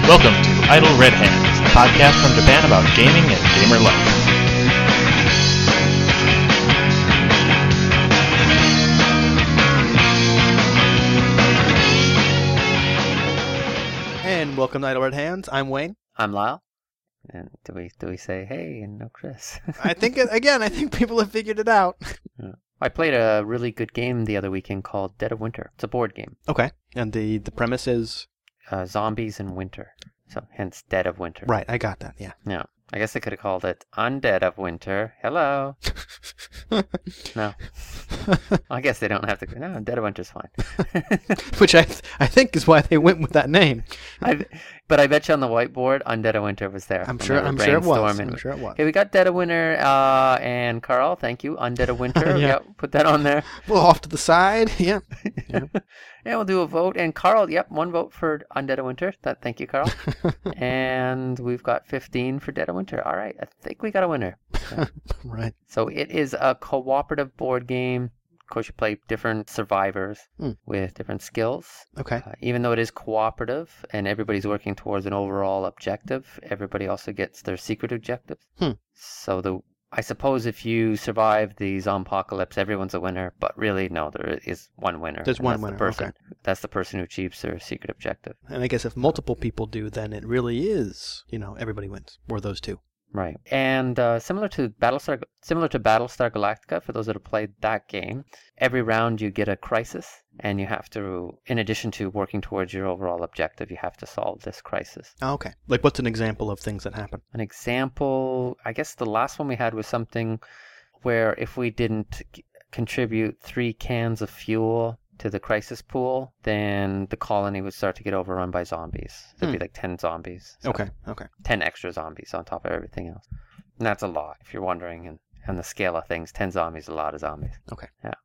Welcome to Idle Red Hands, a podcast from Japan about gaming and gamer life. And welcome to Idle Red Hands. I'm Wayne. I'm Lyle. And do we say hey and no Chris? I think people have figured it out. I played a really good game the other weekend called Dead of Winter. It's a board game. Okay. And the premise is? Zombies in winter. So hence Dead of Winter. Right, I got that, yeah. Yeah. I guess they could have called it Undead of Winter. Hello. No. I guess they don't have to. No, Dead of Winter's fine. Which I think is why they went with that name. But I bet you on the whiteboard, Undead of Winter was there. I'm sure it was. Okay, we got Dead of Winter, and Carl, thank you. Undead of Winter. Yeah. Yep, put that on there. Well, off to the side, yeah. Yeah, we'll do a vote. And Carl, yep, 1 vote for Undead of Winter. Thank you, Carl. And we've got 15 for Dead of Winter. All right, I think we got a winner. So, Right. So it is a cooperative board game. Of course, you play different survivors with different skills. Okay. Even though it is cooperative and everybody's working towards an overall objective, everybody also gets their secret objectives. So I suppose if you survive the zompocalypse, everyone's a winner. But really, no, there is one winner. There's one winner, okay. That's the person who achieves their secret objective. And I guess if multiple people do, then it really is, everybody wins. Or those two. Right. And similar to Battlestar Galactica, for those that have played that game, every round you get a crisis, and you have to, in addition to working towards your overall objective, you have to solve this crisis. Oh, okay. Like, what's an example of things that happen? An example, I guess the last one we had was something where if we didn't contribute 3 cans of fuel to the crisis pool, then the colony would start to get overrun by zombies. There'd be like 10 zombies. So Okay. 10 extra zombies on top of everything else. And that's a lot, if you're wondering. And the scale of things, 10 zombies is a lot of zombies. Okay. Yeah.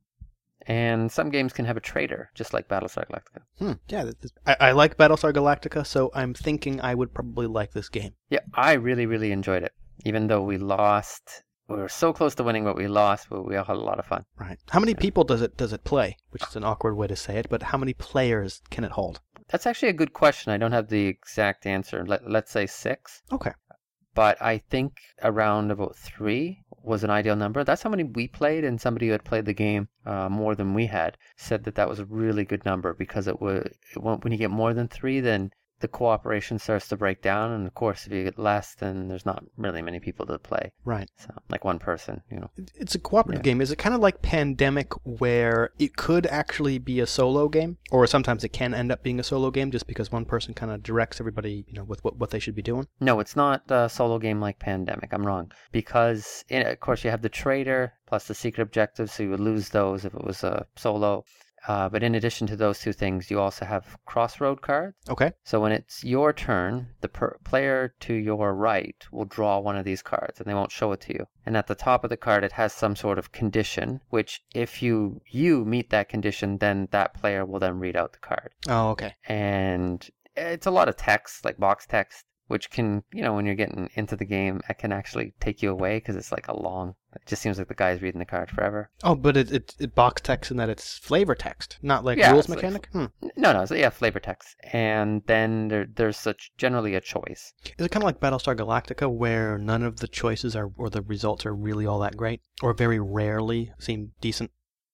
And some games can have a traitor, just like Battlestar Galactica. Yeah, I like Battlestar Galactica, so I'm thinking I would probably like this game. Yeah, I really, really enjoyed it. Even though we lost... We were so close to winning, but we lost, but we all had a lot of fun. Right. How many people does it play? Which is an awkward way to say it, but how many players can it hold? That's actually a good question. I don't have the exact answer. Let's say 6. Okay. But I think around about 3 was an ideal number. That's how many we played, and somebody who had played the game more than we had said that was a really good number because when you get more than 3, then the cooperation starts to break down, and of course, if you get less, then there's not really many people to play. Right. So, like one person, It's a cooperative game. Is it kind of like Pandemic, where it could actually be a solo game, or sometimes it can end up being a solo game just because one person kind of directs everybody, with what they should be doing? No, it's not a solo game like Pandemic. I'm wrong. Because, of course, you have the traitor plus the secret objectives, so you would lose those if it was a solo. But in addition to those 2 things, you also have crossroad cards. Okay. So when it's your turn, the player to your right will draw one of these cards, and they won't show it to you. And at the top of the card, it has some sort of condition, which if you meet that condition, then that player will then read out the card. Oh, okay. And it's a lot of text, like box text, which can, when you're getting into the game, it can actually take you away because it's like it just seems like the guy's reading the card forever. Oh, but it box text in that it's flavor text, not like Yeah, rules it's mechanic? No, so yeah, flavor text. And then there's generally a choice. Is it kind of like Battlestar Galactica, where none of the choices or the results are really all that great, or very rarely seem decent?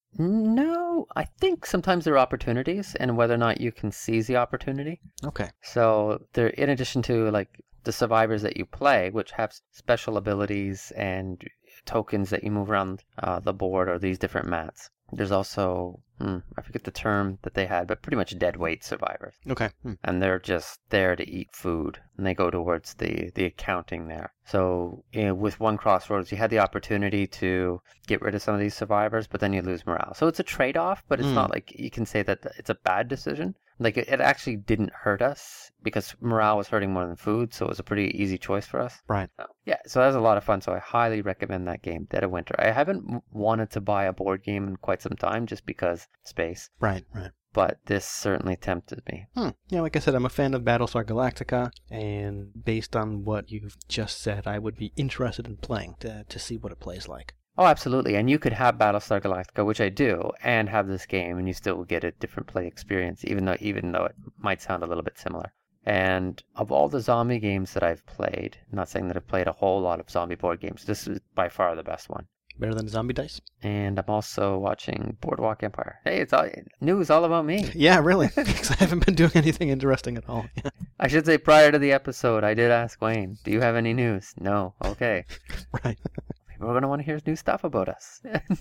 No, I think sometimes there are opportunities, and whether or not you can seize the opportunity. Okay. So there, in addition to like the survivors that you play, which have special abilities and tokens that you move around the board or these different mats, there's also I forget the term that they had, but pretty much dead weight survivors. Okay. And they're just there to eat food, and they go towards the accounting there. So with one Crossroads, you had the opportunity to get rid of some of these survivors, but then you lose morale. So it's a trade-off, but it's not like you can say that it's a bad decision. Like it actually didn't hurt us because morale was hurting more than food, so it was a pretty easy choice for us. Right. So that was a lot of fun. So I highly recommend that game, Dead of Winter. I haven't wanted to buy a board game in quite some time just because space. Right. But this certainly tempted me. Yeah, like I said, I'm a fan of Battlestar Galactica, and based on what you've just said, I would be interested in playing to see what it plays like. Oh, absolutely. And you could have Battlestar Galactica, which I do, and have this game, and you still get a different play experience, even though it might sound a little bit similar. And of all the zombie games that I've played, I'm not saying that I've played a whole lot of zombie board games, this is by far the best one. Better than Zombie Dice? And I'm also watching Boardwalk Empire. Hey, it's all news all about me. Yeah, really. Because I haven't been doing anything interesting at all. Yeah. I should say prior to the episode, I did ask Wayne, do you have any news? No. Okay. Right. People are going to want to hear new stuff about us.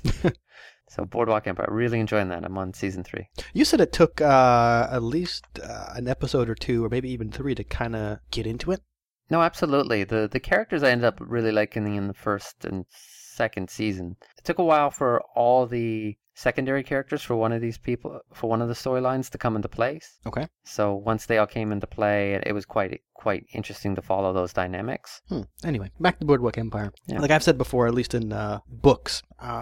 So Boardwalk Empire, really enjoying that. I'm on season 3. You said it took at least an episode or 2, or maybe even 3, to kind of get into it? No, absolutely. The characters I ended up really liking in the first and second season. It took a while for all the secondary characters for one of these people, for one of the storylines to come into place. Okay. So once they all came into play, it was quite interesting to follow those dynamics. Anyway, back to Boardwalk Empire. Yeah. Like I've said before, at least in books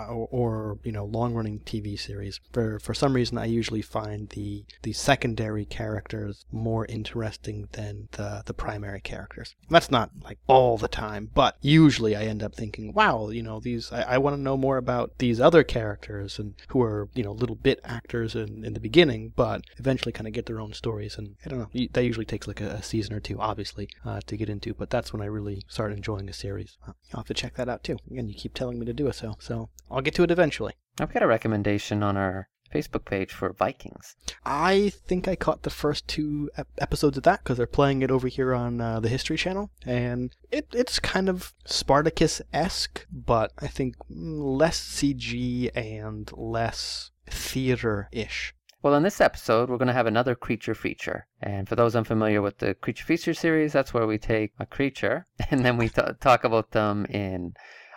or long-running TV series, for some reason I usually find the secondary characters more interesting than the primary characters. That's not like all the time, but usually I end up thinking, wow, these I want to know more about these other characters, and who are little bit actors in the beginning, but eventually kind of get their own stories. And I don't know, that usually takes like a season or 2, obviously, to get into, but that's when I really start enjoying a series. I'll have to check that out too. Again, you keep telling me to do it, so I'll get to it eventually. I've got a recommendation on our Facebook page for Vikings. I think I caught the first 2 episodes of that because they're playing it over here on the History Channel, and it's kind of Spartacus-esque, but I think less CG and less theater-ish. Well, in this episode, we're going to have another creature feature. And for those unfamiliar with the creature feature series, that's where we take a creature and then we talk about them in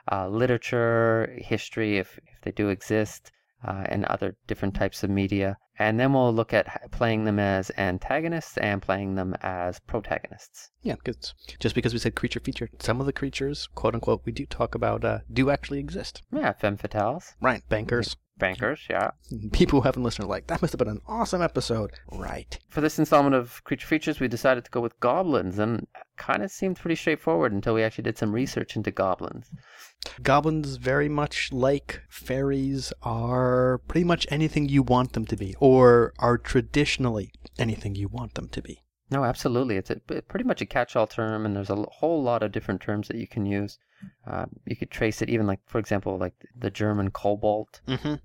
literature, history, if they do exist, and other different types of media. And then we'll look at playing them as antagonists and playing them as protagonists. Yeah, because just because we said creature feature, some of the creatures, quote unquote, we do talk about do actually exist. Yeah, femme fatales. Right, bankers. Bankers, yeah. People who haven't listened are like, that must have been an awesome episode. Right. For this installment of Creature Features, we decided to go with goblins, and kind of seemed pretty straightforward until we actually did some research into goblins. Goblins, very much like fairies, are pretty much anything you want them to be, or are traditionally anything you want them to be. No, absolutely. It's pretty much a catch-all term, and there's a whole lot of different terms that you can use. You could trace it even, like, for example, like the German kobold.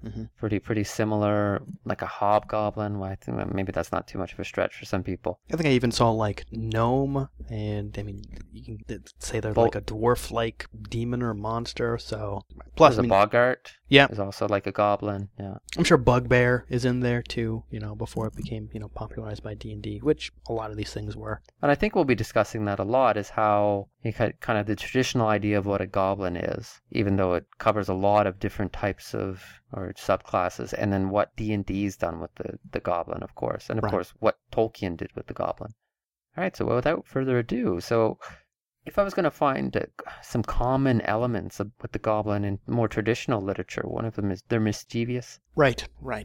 Pretty similar, like a hobgoblin. Well, I think maybe that's not too much of a stretch for some people. I think I even saw like gnome, and I mean, you can say they're like a dwarf-like demon or monster. So plus, there's a boggart. Yeah, is also like a goblin. Yeah, I'm sure bugbear is in there too. Before it became popularized by D&D, which a lot of these things were. And I think we'll be discussing that a lot, is how kind of the traditional idea of what a goblin is, even though it covers a lot of different types of or subclasses, and then what D&D's done with the goblin, of course, and of course what Tolkien did with the goblin. All right, so without further ado, so if I was going to find some common elements with the goblin in more traditional literature, one of them is they're mischievous. Right.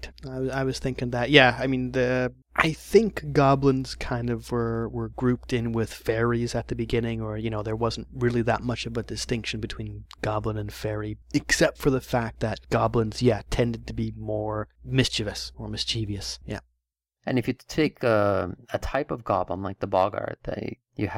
I was thinking that. Yeah, I mean, I think goblins kind of were grouped in with fairies at the beginning, or, there wasn't really that much of a distinction between goblin and fairy, except for the fact that goblins, tended to be more mischievous or mischievous. Yeah. And if you take a type of goblin like the boggart, they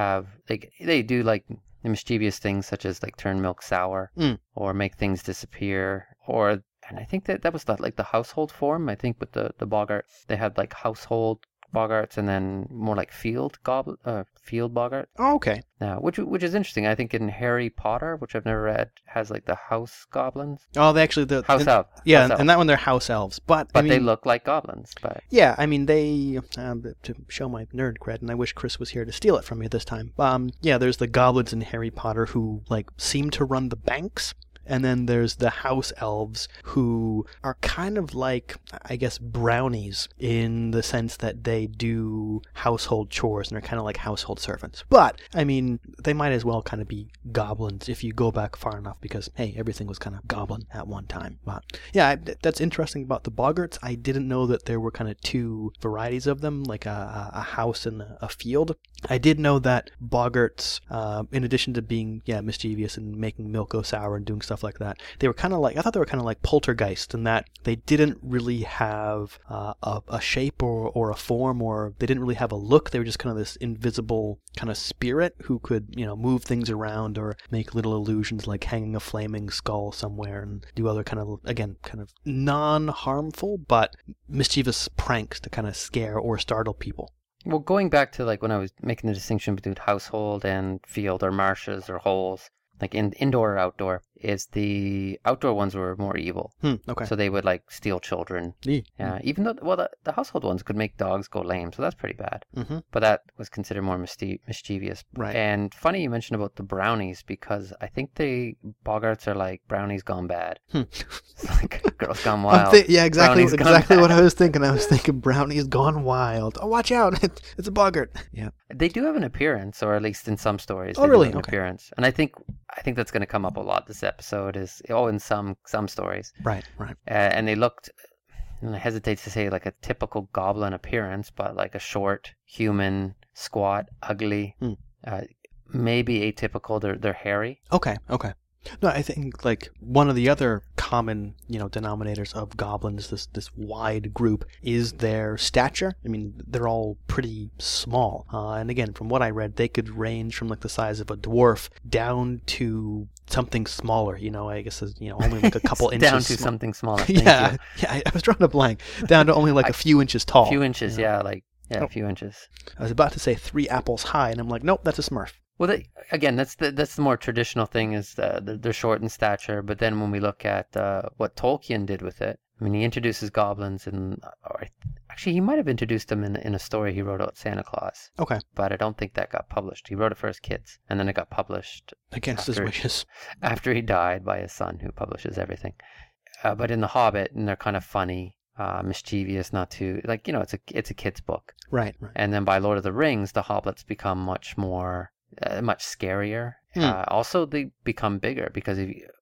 do like mischievous things such as like turn milk sour or make things disappear, and I think that was like the household form. I think with the boggart they had like household boggarts and then more like field boggart. Oh, okay. Now, which is interesting. I think in Harry Potter, which I've never read, has like the house goblins. Oh, they actually house elves. Yeah, house elves. And that one they're house elves, but I mean, they look like goblins. But yeah, I mean they to show my nerd cred, and I wish Chris was here to steal it from me this time. There's the goblins in Harry Potter who like seem to run the banks. And then there's the house elves who are kind of like, I guess, brownies in the sense that they do household chores and they're kind of like household servants. But, I mean, they might as well kind of be goblins if you go back far enough because, hey, everything was kind of goblin at one time. But, yeah, that's interesting about the boggarts. I didn't know that there were kind of 2 varieties of them, like a house and a field. I did know that boggarts, in addition to being, mischievous and making milk go sour and doing stuff stuff like that. They were kind of like, I thought they were kind of like Poltergeist in that they didn't really have a shape or a form, or they didn't really have a look. They were just kind of this invisible kind of spirit who could, move things around or make little illusions like hanging a flaming skull somewhere and do other kind of non-harmful but mischievous pranks to kind of scare or startle people. Well, going back to like when I was making the distinction between household and field or marshes or holes, like indoor or outdoor, is the outdoor ones were more evil. Okay. So they would like steal children. Yeah. Even though, the household ones could make dogs go lame, so that's pretty bad. Mm-hmm. But that was considered more mischievous. Right. And funny you mentioned about the brownies, because I think the boggarts are like brownies gone bad. It's like Girls Gone Wild. Exactly Brownies what I was thinking. I was thinking Brownies Gone Wild. Oh, watch out. It's a boggart. Yeah. They do have an appearance, or at least in some stories. Oh, they really? Do have an appearance. And I think that's going to come up a lot this episode, is in some stories. Right. And they looked, and I hesitate to say like a typical goblin appearance, but like a short, human, squat, ugly, maybe atypical. They're hairy. Okay. No, I think like one of the other common, denominators of goblins, this wide group, is their stature. I mean, they're all pretty small. And again, from what I read, they could range from like the size of a dwarf down to something smaller. I guess only like a couple inches. Down to something smaller. Yeah. I was drawing a blank. Down to only like a few inches tall. A few inches, a few inches. I was about to say 3 apples high, and I'm like, nope, that's a Smurf. Well, that's the more traditional thing, is they're short in stature. But then when we look at what Tolkien did with it, I mean, he introduces goblins, actually he might have introduced them in a story he wrote about Santa Claus. Okay. But I don't think that got published. He wrote it for his kids, and then it got published against his wishes after he died by his son, who publishes everything. But in The Hobbit, and they're kind of funny. Mischievous, not too it's a kid's book, right. And then by Lord of the Rings, the hobbits become much scarier. Also, they become bigger because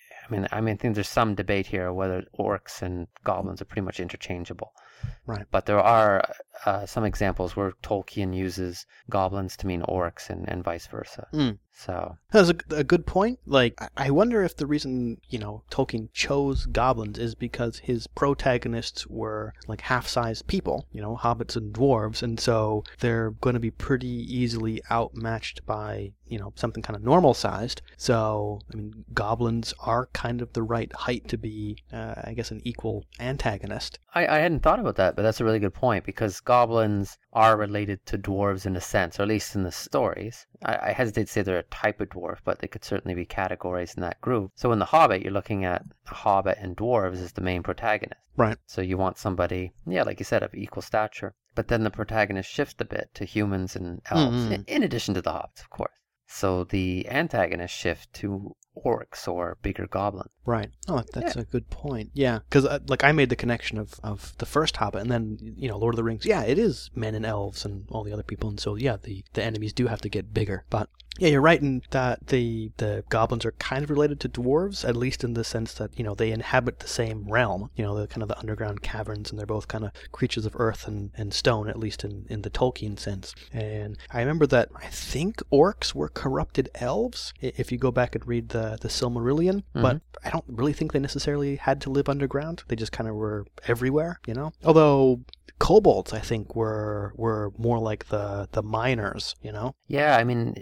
I think there's some debate here whether orcs and goblins are pretty much interchangeable. Right. But there are some examples where Tolkien uses goblins to mean orcs and vice versa. So that's a good point. Like, I wonder if the reason, Tolkien chose goblins is because his protagonists were like half-sized people, hobbits and dwarves, and so they're going to be pretty easily outmatched by, something kind of normal-sized. So, I mean, goblins are kind of the right height to be, I guess, an equal antagonist. I hadn't thought about that, but that's a really good point, because goblins are related to dwarves in a sense, or at least in the stories. I hesitate to say they're a type of dwarf, but they could certainly be categorized in that group. So in The Hobbit, you're looking at a hobbit and dwarves as the main protagonist. Right. So you want somebody, like you said, of equal stature. But then the protagonist shifts a bit to humans and elves, in addition to the hobbits, of course. So the antagonists shift to orcs or bigger goblins. Right. Oh, that's a good point. Yeah, because I made the connection of the first Hobbit, and then Lord of the Rings. Yeah, it is men and elves and all the other people, and so the enemies do have to get bigger. But yeah, you're right in that the goblins are kind of related to dwarves, at least in the sense that they inhabit the same realm. The kind of the underground caverns, and they're both kind of creatures of earth and stone, at least in the Tolkien sense. And I remember that I think orcs were corrupted elves. If you go back and read the Silmarillion, but I don't really think they necessarily had to live underground. They just kind of were everywhere, Although kobolds, I think, were more like the miners, Yeah, I mean,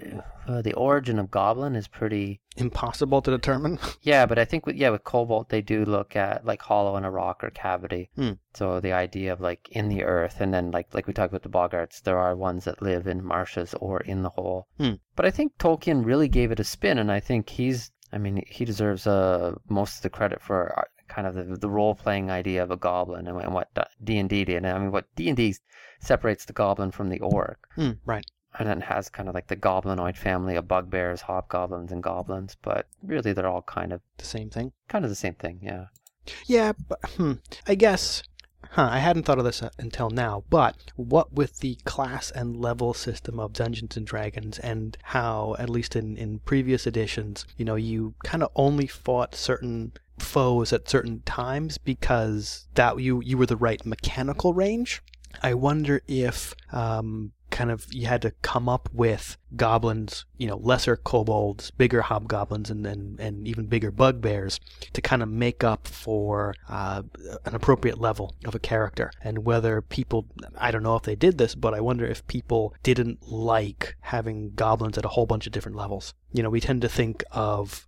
the origin of goblin is pretty impossible to determine. Yeah, but I think with kobold, they do look at like hollow in a rock or cavity. So the idea of like in the earth, and then like we talked about the boggarts, there are ones that live in marshes or in the hole. But I think Tolkien really gave it a spin, and I think he deserves most of the credit for kind of the role-playing idea of a goblin and what D&D did. I mean, what D&D separates the goblin from the orc. Right. And then has kind of like the goblinoid family of bugbears, hobgoblins, and goblins. But really, they're all kind of the same thing. Kind of the same thing, yeah. Yeah, but I guess... I hadn't thought of this until now, but what with the class and level system of Dungeons & Dragons, and how, at least in previous editions, you kind of only fought certain foes at certain times because that you were the right mechanical range. I wonder if kind of you had to come up with goblins, lesser kobolds, bigger hobgoblins, and even bigger bugbears to kind of make up for an appropriate level of a character. And whether people, I don't know if they did this, but I wonder if people didn't like having goblins at a whole bunch of different levels. We tend to think of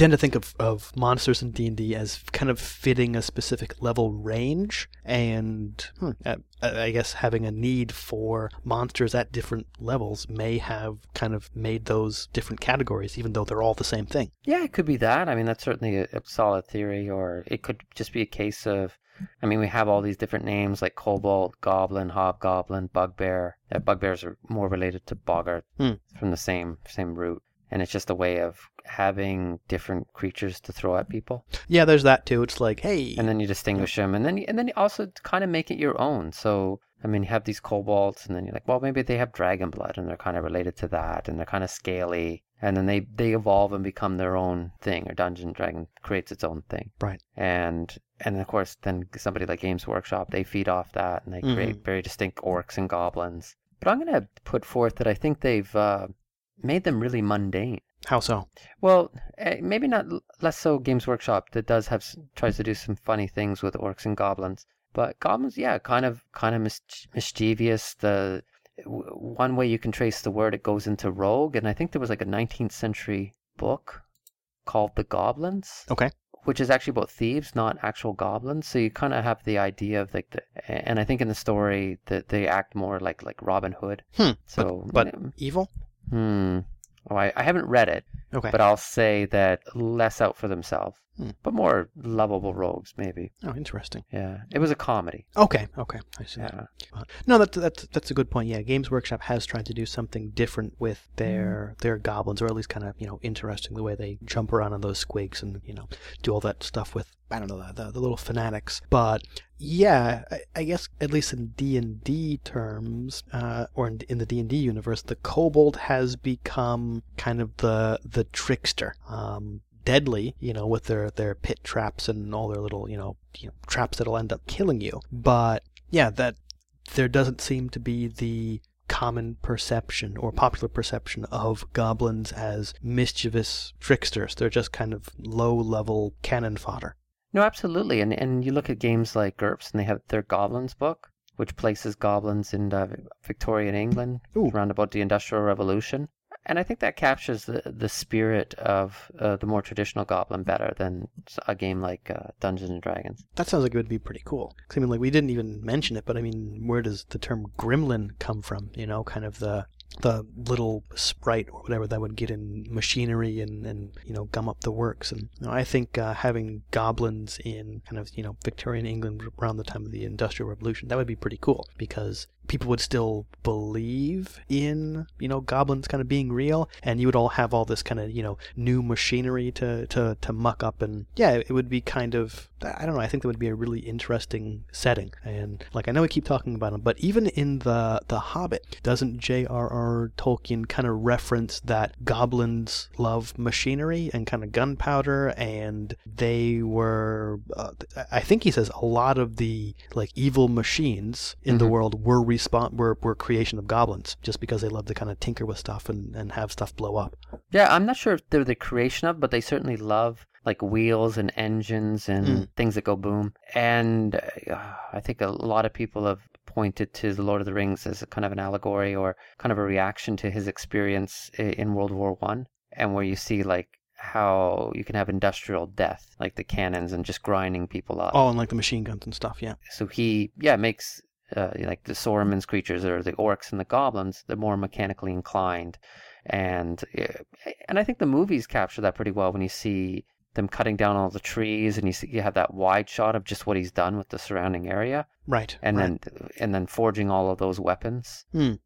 monsters in D&D as kind of fitting a specific level range, and I guess having a need for monsters at different levels may have kind of made those different categories, even though they're all the same thing. Yeah, it could be that. I mean, that's certainly a solid theory, or it could just be a case of, we have all these different names like kobold, goblin, hobgoblin, bugbear. Bugbears are more related to boggart from the same root. And it's just a way of having different creatures to throw at people. Yeah, there's that too. It's like, hey. And then you distinguish them. And then you also kind of make it your own. So, you have these kobolds, and then you're like, well, maybe they have dragon blood, and they're kind of related to that, and they're kind of scaly. And then they evolve and become their own thing, or Dungeon Dragon creates its own thing. Right. And of course, then somebody like Games Workshop, they feed off that, and they create very distinct orcs and goblins. But I'm going to put forth that I think they've made them really mundane. How so? Well, maybe not less so Games Workshop that tries to do some funny things with orcs and goblins, but goblins, yeah, kind of mischievous. The one way you can trace the word, it goes into rogue, and I think there was like a 19th century book called The Goblins. Okay. Which is actually about thieves, not actual goblins. So you kind of have the idea of and I think in the story that they act more like Robin Hood. So, but evil. Oh, I haven't read it, okay, but I'll say that less out for themselves, but more lovable rogues, maybe. Oh, interesting. Yeah, it was a comedy. Okay, I see. Yeah. No, that's a good point. Yeah, Games Workshop has tried to do something different with their goblins, or at least kind of interesting the way they jump around on those squigs and do all that stuff with, I don't know, the little fanatics. But yeah, I guess at least in D&D terms, or in the D&D universe, the kobold has become kind of the trickster. Deadly, with their pit traps and all their little, traps that'll end up killing you. But yeah, that there doesn't seem to be the common perception or popular perception of goblins as mischievous tricksters. They're just kind of low-level cannon fodder. No, absolutely. And you look at games like GURPS, and they have their Goblins book, which places goblins in Victorian England, around about the Industrial Revolution. And I think that captures the spirit of the more traditional goblin better than a game like Dungeons and Dragons. That sounds like it would be pretty cool. 'Cause, we didn't even mention it, but where does the term gremlin come from? Kind of the little sprite or whatever that would get in machinery and gum up the works. And I think having goblins in kind of Victorian England around the time of the Industrial Revolution, that would be pretty cool, because people would still believe in goblins kind of being real, and you would all have all this kind of new machinery to muck up. And yeah, it would be kind of, I don't know, I think that would be a really interesting setting. And I know we keep talking about them, but even in the Hobbit, doesn't J.R.R. Tolkien kind of reference that goblins love machinery and kind of gunpowder, and they were I think he says a lot of the evil machines in the world were creation of goblins, just because they love to kind of tinker with stuff and have stuff blow up. Yeah, I'm not sure if they're the creation of, but they certainly love wheels and engines and things that go boom. And I think a lot of people have pointed to The Lord of the Rings as a kind of an allegory or kind of a reaction to his experience in World War I, and where you see how you can have industrial death, like the cannons and just grinding people up. Oh, and the machine guns and stuff, yeah. So he makes the Saruman's creatures, or the orcs and the goblins, they're more mechanically inclined. And I think the movies capture that pretty well when you see them cutting down all the trees, and you have that wide shot of just what he's done with the surrounding area. Right. And then forging all of those weapons.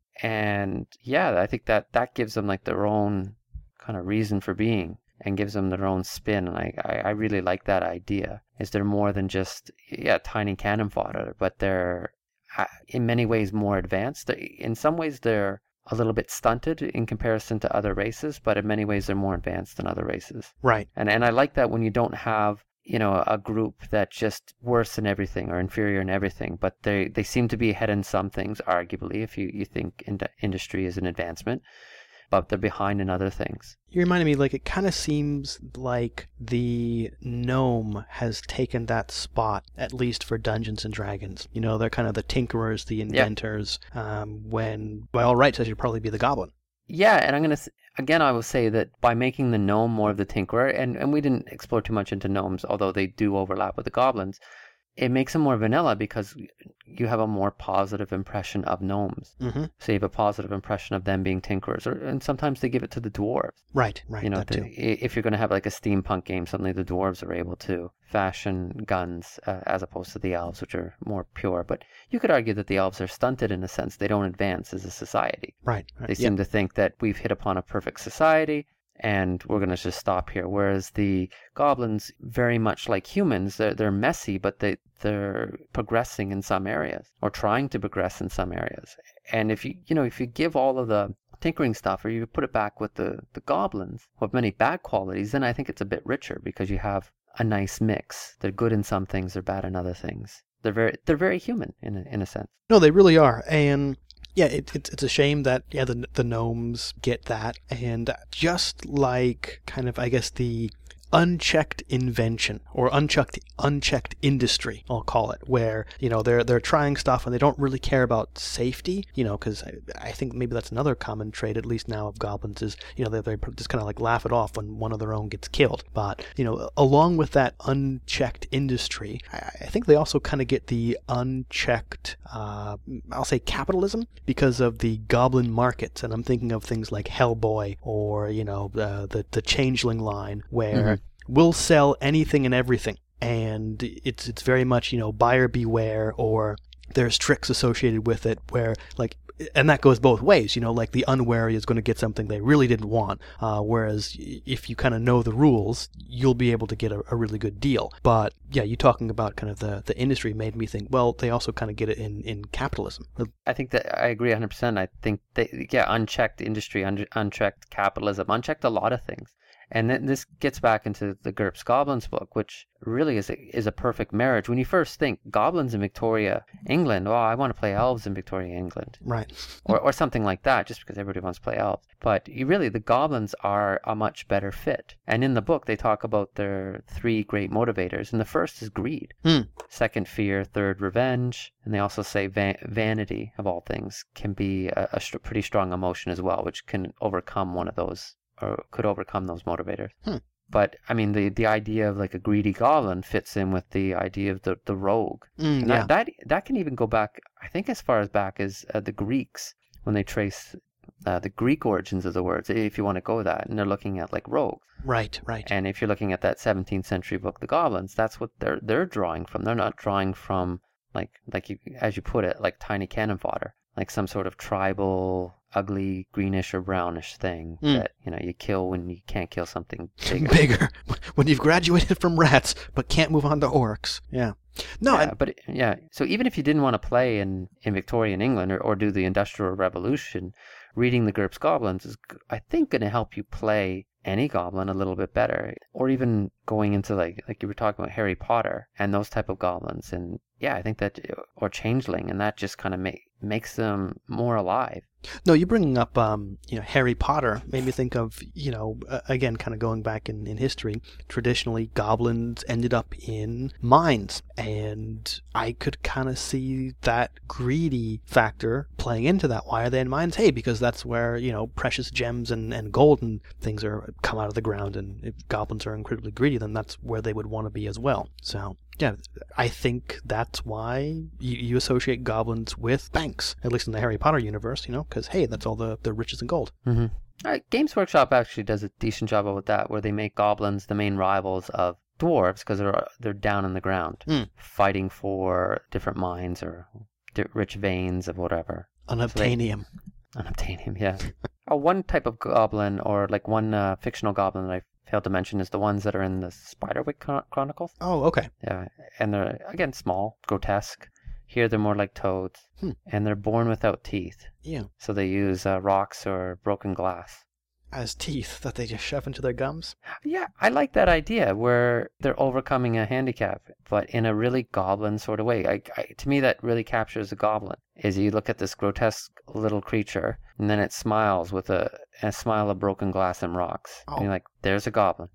And yeah, I think that gives them their own kind of reason for being, and gives them their own spin. And I really like that idea. Is they're more than just tiny cannon fodder, but they're in many ways more advanced. In some ways they're a little bit stunted in comparison to other races, but in many ways they're more advanced than other races. Right. And I like that when you don't have a group that's just worse in everything or inferior in everything, but they seem to be ahead in some things, arguably, if you think industry is an advancement, but they're behind in other things. You reminded me, like, it kind of seems like the gnome has taken that spot, at least for Dungeons and Dragons. They're kind of the tinkerers, the inventors, when, by all rights, I should probably be the goblin. Yeah, and I will say that by making the gnome more of the tinkerer, and we didn't explore too much into gnomes, although they do overlap with the goblins, it makes them more vanilla because you have a more positive impression of gnomes. Mm-hmm. So you have a positive impression of them being tinkerers, and sometimes they give it to the dwarves. Right. If you're going to have like a steampunk game, suddenly the dwarves are able to fashion guns as opposed to the elves, which are more pure. But you could argue that the elves are stunted in a sense. They don't advance as a society. Right. They seem to think that we've hit upon a perfect society, and we're going to just stop here. Whereas the goblins, very much like humans, they're messy, but they're progressing in some areas, or trying to progress in some areas. And if you give all of the tinkering stuff, or you put it back with the goblins, who have many bad qualities, then I think it's a bit richer because you have a nice mix. They're good in some things, they're bad in other things. They're very human in a sense. No, they really are, and. Yeah, it's a shame that the gnomes get that, and just like kind of, I guess, the unchecked invention or unchecked industry, I'll call it, where they're trying stuff and they don't really care about safety, because I think maybe that's another common trait, at least now, of goblins, is they just kind of like laugh it off when one of their own gets killed. But along with that unchecked industry, I think they also kind of get the unchecked I'll say capitalism, because of the goblin markets. And I'm thinking of things like Hellboy or the Changeling line, where we'll sell anything and everything, and it's very much buyer beware, or there's tricks associated with it where, like, and that goes both ways, like the unwary is going to get something they really didn't want, whereas if you kind of know the rules, you'll be able to get a really good deal. But yeah, you talking about kind of the industry made me think, well, they also kind of get it in capitalism. I think that I agree 100%. I think unchecked industry, unchecked capitalism, unchecked a lot of things. And then this gets back into the GURPS Goblins book, which really is a perfect marriage. When you first think goblins in Victoria, England, I want to play elves in Victoria, England. Right. Or something like that, just because everybody wants to play elves. But the goblins are a much better fit. And in the book, they talk about their 3 great motivators. And the first is greed. Second, fear. Third, revenge. And they also say vanity, of all things, can be a pretty strong emotion as well, which can overcome one of those, or could overcome those motivators. But I mean, the idea of like a greedy goblin fits in with the idea of the rogue. And that can even go back, I think, as far as back as the Greeks, when they trace the Greek origins of the words, if you want to go that, and they're looking at like rogues. Right. And if you're looking at that 17th century book, The Goblins, that's what they're drawing from. They're not drawing from like you, as you put it, like tiny cannon fodder, like some sort of tribal, ugly, greenish or brownish thing that you kill when you can't kill something bigger. When you've graduated from rats but can't move on to orcs. Yeah. No. So even if you didn't want to play in Victorian England or do the Industrial Revolution, reading the GURPS Goblins is, I think, going to help you play any goblin a little bit better, or even going into like you were talking about Harry Potter and those type of goblins. And I think that, or Changeling, and that just kind of makes them more alive. No, you bringing up, Harry Potter made me think of, again, kind of going back in history, traditionally goblins ended up in mines, and I could kind of see that greedy factor playing into that. Why are they in mines? Hey, because that's where, precious gems and gold and things come out of the ground, and if goblins are incredibly greedy, then that's where they would want to be as well. So, yeah, I think that's why you associate goblins with banks, at least in the Harry Potter universe, because, hey, that's all the riches and gold. Games Workshop actually does a decent job with that, where they make goblins the main rivals of dwarves, because they're down in the ground, fighting for different mines or rich veins of whatever. Unobtainium. Unobtainium, yeah. One type of goblin, or like one fictional goblin that I failed to mention, is the ones that are in the Spiderwick Chronicles. Oh, okay. Yeah, and they're, again, small, grotesque. Here they're more like toads, and they're born without teeth. Yeah. So they use rocks or broken glass. as teeth that they just shove into their gums. Yeah, I like that idea where they're overcoming a handicap, but in a really goblin sort of way. To me, that really captures a goblin. Is you look at this grotesque little creature, and then it smiles with a smile of broken glass and rocks. Oh. And you're like, there's a goblin.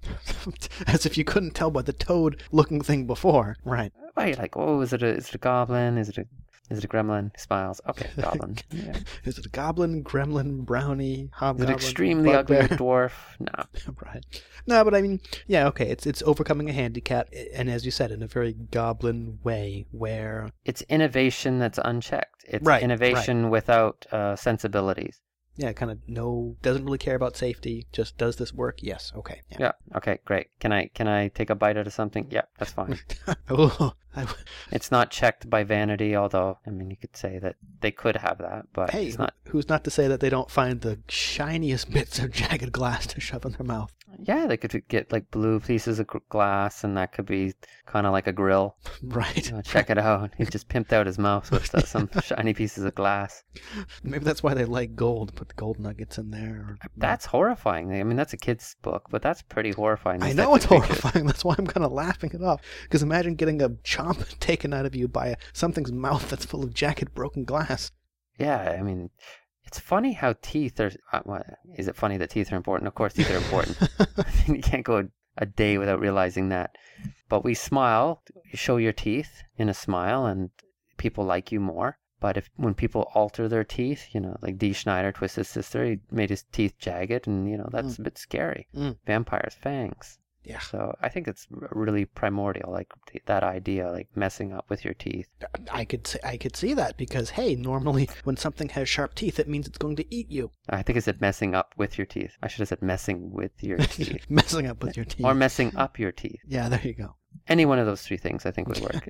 As if you couldn't tell by the toad-looking thing before. Right. Well, you're like, oh, is it a goblin? Is it a gremlin? He smiles. Okay, goblin. Yeah. Is it a goblin, gremlin, brownie, Is hobgoblin? it extremely ugly bugbear? dwarf? No. Right. No, but I mean, yeah, okay, it's overcoming a handicap, and as you said, in a very goblin way, where... It's innovation that's unchecked. It's Right, innovation without sensibilities. Yeah, kind of doesn't really care about safety, just does this work? Yes, okay. Yeah. Okay, great. Can I take a bite out of something? Yeah, that's fine. Oh, It's not checked by vanity, although, I mean, you could say that they could have that, but hey, it's not. who's not to say that they don't find the shiniest bits of jagged glass to shove in their mouth? Yeah, they could get like blue pieces of glass, and that could be kind of like a grill. Right. Check it out. He just pimped out his mouth with some shiny pieces of glass. Maybe that's why they like gold, put the gold nuggets in there. That's horrifying. I mean, that's a kid's book, but that's pretty horrifying. I know it's horrifying. That's why I'm kind of laughing it off. Because imagine getting a chomp taken out of you by something's mouth that's full of jagged broken glass. Yeah, I mean, it's funny how teeth are... is it funny that teeth are important? Of course teeth are important. You can't go a day without realizing that. But we smile, you show your teeth in a smile, and people like you more. But when people alter their teeth, like Dee Schneider, Twisted Sister, he made his teeth jagged, and, that's a bit scary. Vampires' fangs. Yeah. So I think it's really primordial, like that idea, like messing up with your teeth. I could see that because, hey, normally when something has sharp teeth, it means it's going to eat you. I think I said messing up with your teeth. I should have said messing with your teeth. Messing up with your teeth. Or messing up your teeth. Yeah, there you go. Any one of those three things I think would work.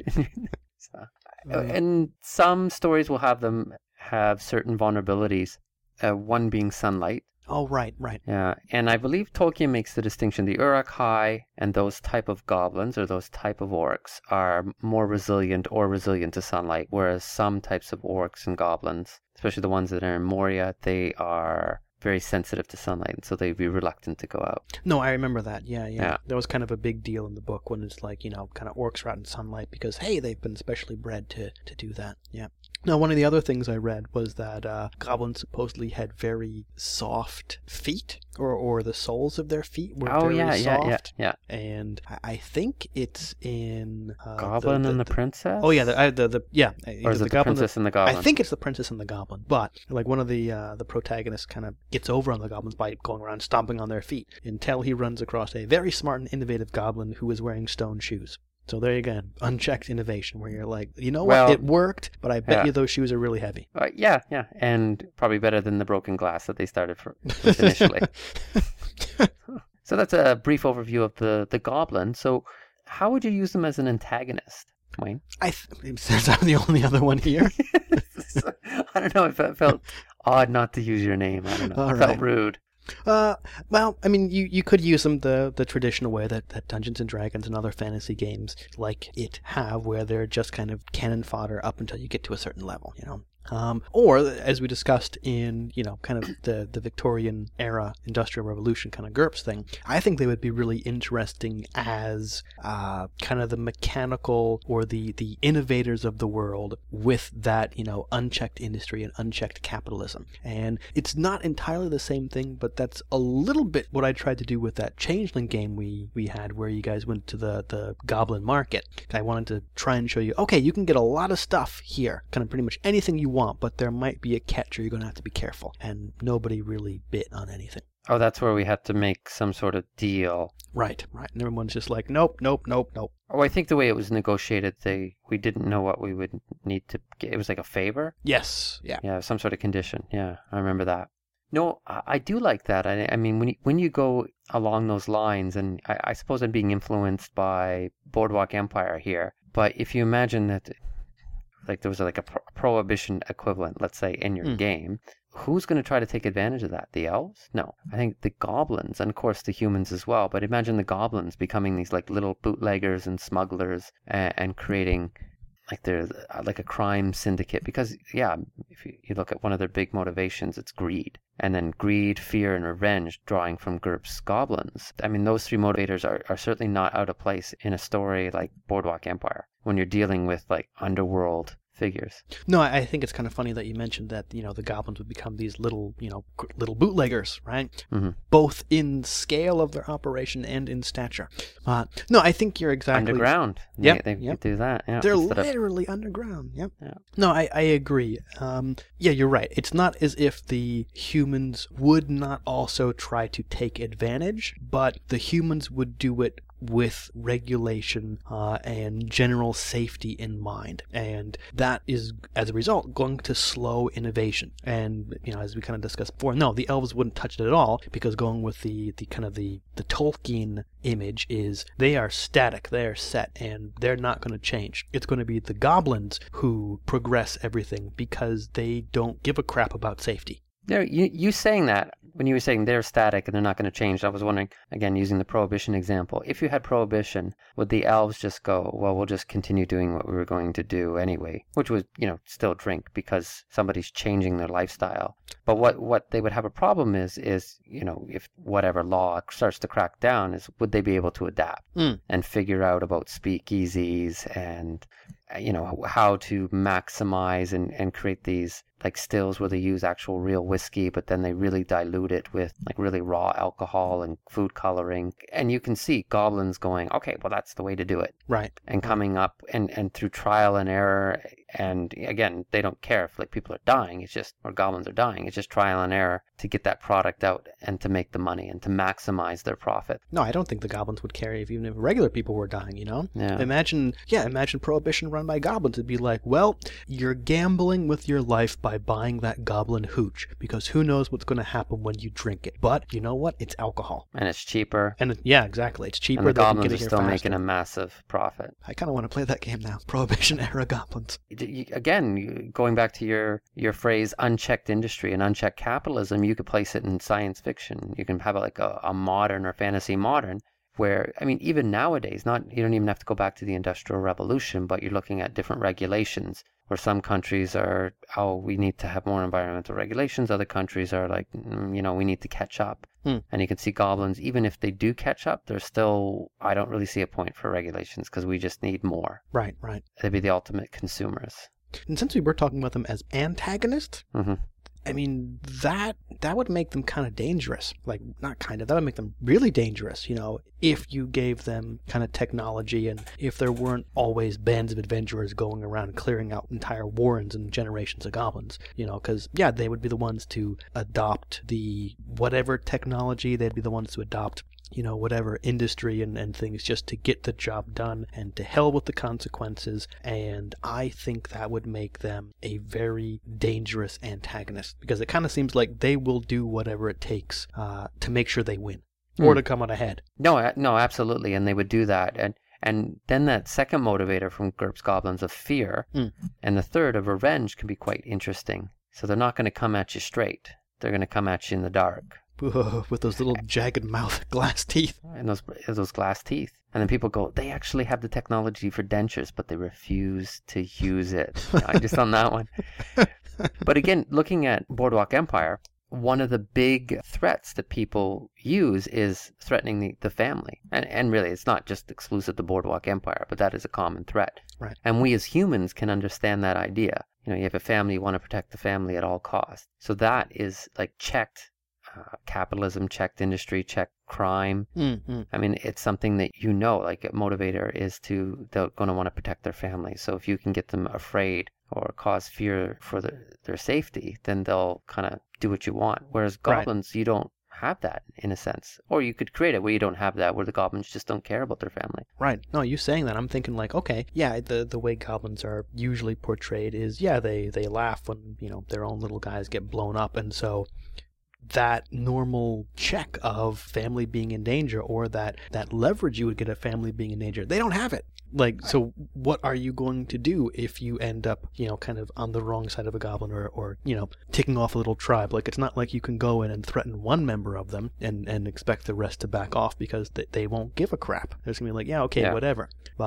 And some stories will have certain vulnerabilities, one being sunlight. Oh, right. Yeah, and I believe Tolkien makes the distinction. The Uruk-hai and those type of goblins or those type of orcs are more resilient to sunlight, whereas some types of orcs and goblins, especially the ones that are in Moria, they are very sensitive to sunlight, and so they'd be reluctant to go out. No, I remember that. Yeah. That was kind of a big deal in the book when it's like, kind of orcs are out in sunlight because, hey, they've been specially bred to do that. Yeah. Now, one of the other things I read was that goblins supposedly had very soft feet, or the soles of their feet were very soft. Yeah. And I think it's in Goblin and the Princess. Oh yeah, or is it the Princess and the Goblin? I think it's the Princess and the Goblin. But like one of the protagonists kind of gets over on the goblins by going around stomping on their feet until he runs across a very smart and innovative goblin who is wearing stone shoes. So there you go, unchecked innovation, where you're like, what, it worked, but I bet you those shoes are really heavy. Yeah, and probably better than the broken glass that they started with initially. So that's a brief overview of the goblin. So how would you use them as an antagonist, Wayne? Since I'm the only other one here. I don't know, it felt odd not to use your name. I don't know, it felt rude. Well, I mean, you could use them the traditional way that Dungeons and Dragons and other fantasy games like it have, where they're just kind of cannon fodder up until you get to a certain level, Or, as we discussed in, kind of the Victorian era Industrial Revolution kind of GURPS thing, I think they would be really interesting as kind of the mechanical or the innovators of the world with that, unchecked industry and unchecked capitalism. And it's not entirely the same thing, but that's a little bit what I tried to do with that Changeling game we had where you guys went to the Goblin Market. I wanted to try and show you, okay, you can get a lot of stuff here, kind of pretty much anything you want, but there might be a catch or you're going to have to be careful. And nobody really bit on anything. Oh, that's where we had to make some sort of deal. Right. And everyone's just like, nope. Oh, I think the way it was negotiated, we didn't know what we would need to get. It was like a favor? Yes. Yeah. Yeah, some sort of condition. Yeah, I remember that. No, I do like that. I mean, when you go along those lines, and I suppose I'm being influenced by Boardwalk Empire here, but if you imagine that like there was like a prohibition equivalent, let's say, in your game, who's going to try to take advantage of that? The elves? No. I think the goblins, and of course the humans as well, but imagine the goblins becoming these like little bootleggers and smugglers and creating like they're like a crime syndicate, because if you look at one of their big motivations, it's greed, and then greed, fear, and revenge drawing from GURPS Goblins. I mean, those three motivators are certainly not out of place in a story like Boardwalk Empire when you're dealing with like underworld figures. No, I think it's kind of funny that you mentioned that, the goblins would become these little bootleggers, right? Mm-hmm. Both in scale of their operation and in stature. No, I think you're exactly... Underground. Yep. They do that. Yeah. They're literally underground. Yep. Yeah. No, I agree. You're right. It's not as if the humans would not also try to take advantage, but the humans would do it with regulation and general safety in mind, and that is, as a result, going to slow innovation. And as we kind of discussed before, no, the elves wouldn't touch it at all, because going with the Tolkien image is they are static, they are set, and they're not going to change. It's going to be the goblins who progress everything because they don't give a crap about safety. You saying that, when you were saying they're static and they're not going to change, I was wondering, again, using the Prohibition example, if you had Prohibition, would the elves just go, well, we'll just continue doing what we were going to do anyway, which was, still drink because somebody's changing their lifestyle. But what they would have a problem is, if whatever law starts to crack down, is would they be able to adapt and figure out about speakeasies and, how to maximize and create these like stills where they use actual real whiskey, but then they really dilute it with like really raw alcohol and food coloring. And you can see goblins going, okay, well, that's the way to do it. Right. And coming up and through trial and error. And again, they don't care if like people are dying. It's just, or goblins are dying. It's just trial and error to get that product out and to make the money and to maximize their profit. No, I don't think the goblins would care even if regular people were dying, Yeah. Imagine Prohibition run by goblins. It'd be like, well, you're gambling with your life by buying that goblin hooch, because who knows what's going to happen when you drink it. But you know what? It's alcohol. And it's cheaper. And exactly. It's cheaper. And the than goblins getting are still here making faster. a massive profit. I kind of want to play that game now. Prohibition era goblins. Again, going back to your phrase unchecked industry and unchecked capitalism, you could place it in science fiction. You can have it like a modern or fantasy modern, where, I mean, even nowadays, you don't even have to go back to the Industrial Revolution, but you're looking at different regulations, where some countries are, we need to have more environmental regulations. Other countries are like, we need to catch up. And you can see goblins, even if they do catch up, they're still, I don't really see a point for regulations because we just need more. Right. They'd be the ultimate consumers. And since we were talking about them as antagonists, I mean, that would make them kind of dangerous. Like, not kind of, that would make them really dangerous, if you gave them kind of technology and if there weren't always bands of adventurers going around clearing out entire warrens and generations of goblins, because, they would be the ones to adopt the whatever technology, they'd be the ones to adopt whatever industry and things just to get the job done, and to hell with the consequences. And I think that would make them a very dangerous antagonist, because it kind of seems like they will do whatever it takes to make sure they win or to come out ahead. No, absolutely. And they would do that. And then that second motivator from GURPS Goblins of fear and the third of revenge can be quite interesting. So they're not going to come at you straight. They're going to come at you in the dark. With those little jagged mouth glass teeth. And those glass teeth. And then people go, they actually have the technology for dentures, but they refuse to use it. Just on that one. But again, looking at Boardwalk Empire, one of the big threats that people use is threatening the family. And really, it's not just exclusive to Boardwalk Empire, but that is a common threat. Right. And we as humans can understand that idea. You have a family, you want to protect the family at all costs. So that is like checked capitalism, checked industry, checked crime. I mean, it's something that like a motivator is they're going to want to protect their family. So if you can get them afraid or cause fear for their safety, then they'll kind of do what you want. Whereas goblins, you don't have that in a sense. Or you could create it where you don't have that, where the goblins just don't care about their family. Right. No, you saying that, I'm thinking like, okay, the way goblins are usually portrayed is, they laugh when, their own little guys get blown up. And so that normal check of family being in danger, or that leverage you would get a family being in danger, they don't have it. Like, so what are you going to do if you end up, kind of on the wrong side of a goblin or ticking off a little tribe? Like, it's not like you can go in and threaten one member of them and expect the rest to back off, because they won't give a crap. They're just going to be like, whatever. But